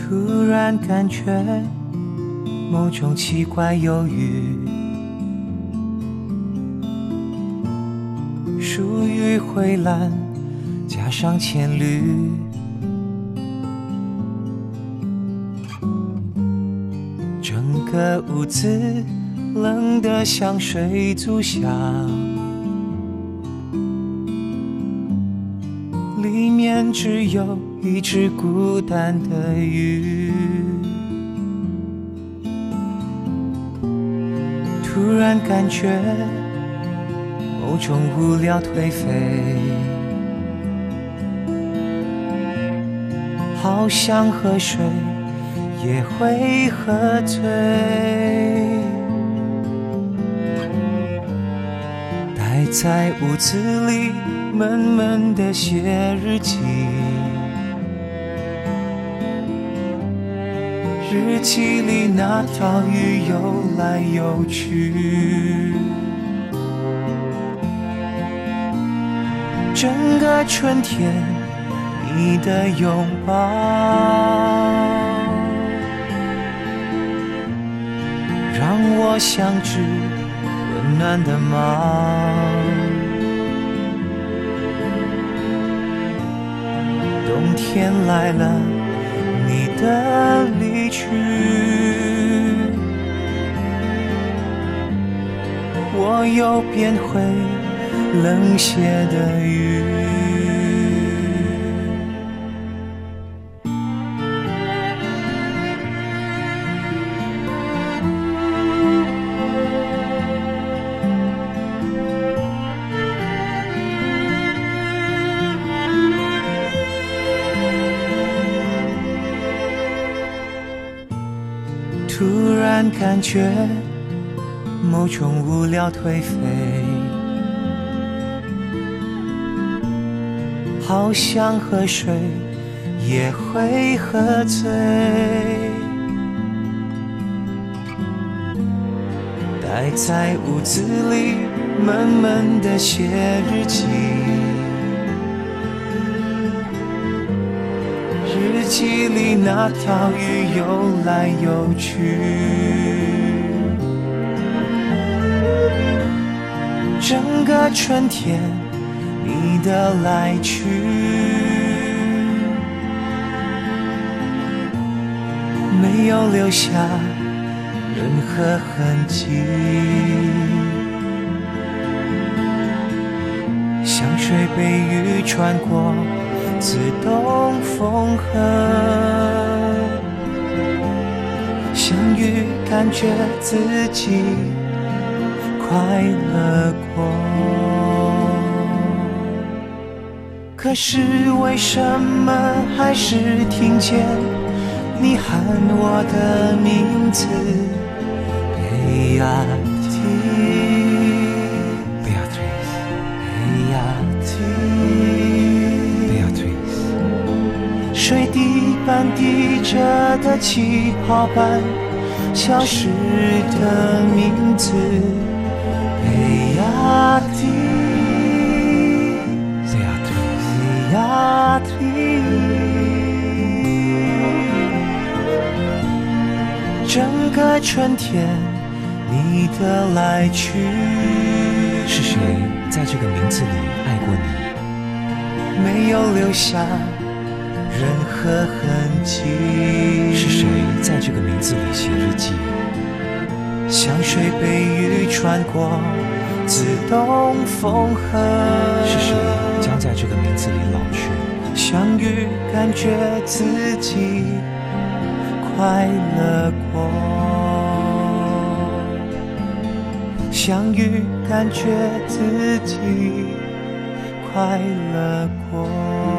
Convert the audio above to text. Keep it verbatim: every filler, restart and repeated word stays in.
突然感觉某种奇怪忧郁，属于灰蓝加上浅绿，整个屋子冷得像水族箱，里面只有一只孤单的鱼。突然感觉某种无聊颓废，好想喝水也会喝醉，待在屋子里闷闷地写日记，日记里那条鱼游来游去，整个春天你的拥抱让我像只温暖的猫，冬天来了你的离去，我又变回冷血的鱼。突然感觉某种无聊颓废，好想喝水也会喝醉，待在屋子里闷闷地写日记，日记里那条鱼游来游去，整个春天你的来去，没有留下任何痕迹，像水被雨穿过自动缝合，相遇感觉自己快乐过，可是为什么还是听见你喊我的名字，贝亚提，贝亚提，贝亚提，贝亚提，水滴般滴着的气泡般消失的名字，贝亚提，贝亚提，贝亚提，整个春天你的来去， 是谁在这个名字里爱过你？ 没有留下任何痕迹。 是谁在这个名字里写日记？ 像水被雨穿过自动缝合。 是谁将在这个名字里老去？ 相遇感觉自己快乐过，相遇感觉自己快乐过。